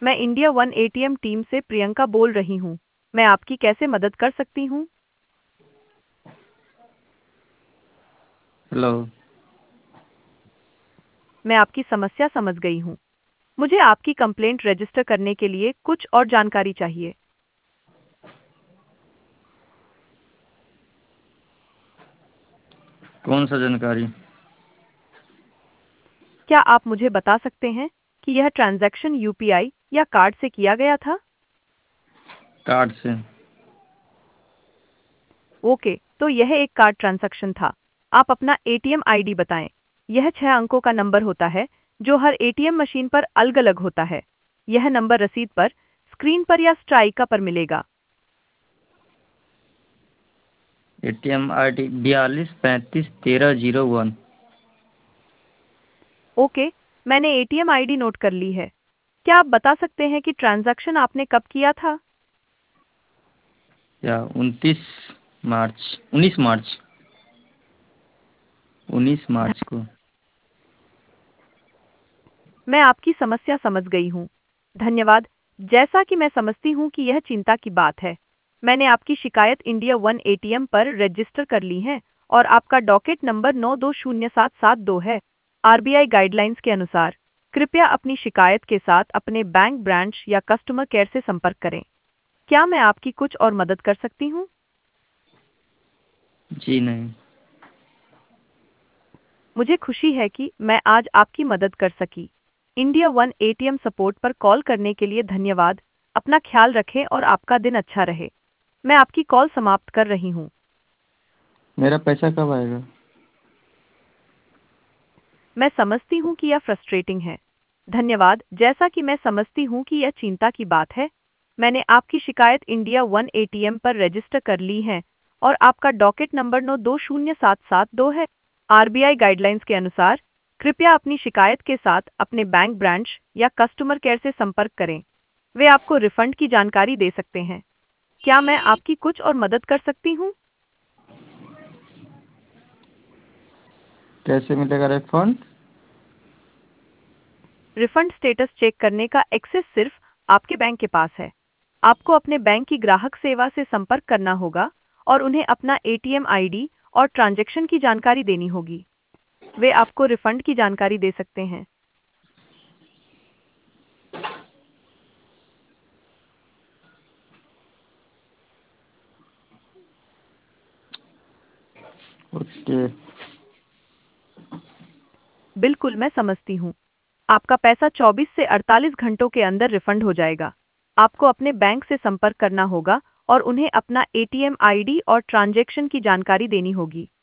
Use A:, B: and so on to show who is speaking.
A: मैं India one ATM team से प्रियंका बोल रही हूँ। मैं आपकी कैसे मदद कर सकती हूँ?
B: हेलो।
A: मैं आपकी समस्या समझ गई हूँ। मुझे आपकी कंप्लेंट रजिस्टर करने के लिए कुछ और जानकारी चाहिए।
B: कौन सा जानकारी?
A: क्या आप मुझे बता सकते हैं कि यह ट्रांजैक्शन यूपीआई या कार्ड से किया गया था?
B: कार्ड से।
A: ओके, तो यह एक कार्ड ट्रांजैक्शन था। आप अपना एटीएम आईडी बताएं। यह 6 अंकों का नंबर होता है जो हर एटीएम मशीन पर अलग-अलग होता है। यह नंबर रसीद पर, स्क्रीन पर या स्ट्राइका पर मिलेगा।
B: ATM ID 42 35 13 01।
A: ओके, मैंने एटीएम आईडी नोट कर ली है। क्या आप बता सकते हैं कि ट्रांजैक्शन आपने कब किया था?
B: या 29 मार्च 19 मार्च 19 मार्च को।
A: मैं आपकी समस्या समझ गई हूँ। धन्यवाद। जैसा कि मैं समझती हूँ कि यह चिंता की बात है, मैंने आपकी शिकायत इंडिया वन एटीएम पर रजिस्टर कर ली है और आपका डॉकेट नंबर 920772 है। आरबीआई गाइडलाइंस के अनुसार कृपया अपनी शिकायत के साथ अपने बैंक ब्रांच या कस्टमर केयर से संपर्क करें। क्या मैं आपकी कुछ और मदद कर सकती हूँ?
B: जी नहीं।
A: मुझे खुशी है कि मैं आज आपकी मदद कर सकी। इंडिया वन एटीएम सपोर्ट पर कॉल करने के लिए धन्यवाद। अपना ख्याल रखें और आपका दिन अच्छा रहे। मैं आपकी कॉल समाप्त कर रही हूँ।
B: मेरा पैसा कब आएगा?
A: मैं समझती हूँ कि यह फ्रस्ट्रेटिंग है। धन्यवाद। जैसा कि मैं समझती हूँ कि यह चिंता की बात है, मैंने आपकी शिकायत इंडिया वन एटीएम पर रजिस्टर कर ली है और आपका डॉकेट नंबर 920772 है। आरबीआई गाइडलाइंस के अनुसार कृपया अपनी शिकायत के साथ अपने बैंक ब्रांच या कस्टमर केयर से संपर्क करें। वे आपको रिफंड की जानकारी दे सकते हैं। क्या मैं आपकी कुछ और मदद कर सकती हूँ?
B: कैसे मिलेगा रिफंड?
A: रिफंड स्टेटस चेक करने का एक्सेस सिर्फ आपके बैंक के पास है। आपको अपने बैंक की ग्राहक सेवा से संपर्क करना होगा और उन्हें अपना एटीएम आईडी और ट्रांजैक्शन की जानकारी देनी होगी। वे आपको रिफंड की जानकारी दे सकते हैं।
B: ओके।
A: बिल्कुल, मैं समझती हूँ। आपका पैसा 24 से 48 घंटों के अंदर रिफंड हो जाएगा। आपको अपने बैंक से संपर्क करना होगा और उन्हें अपना एटीएम आईडी और ट्रांजैक्शन की जानकारी देनी होगी।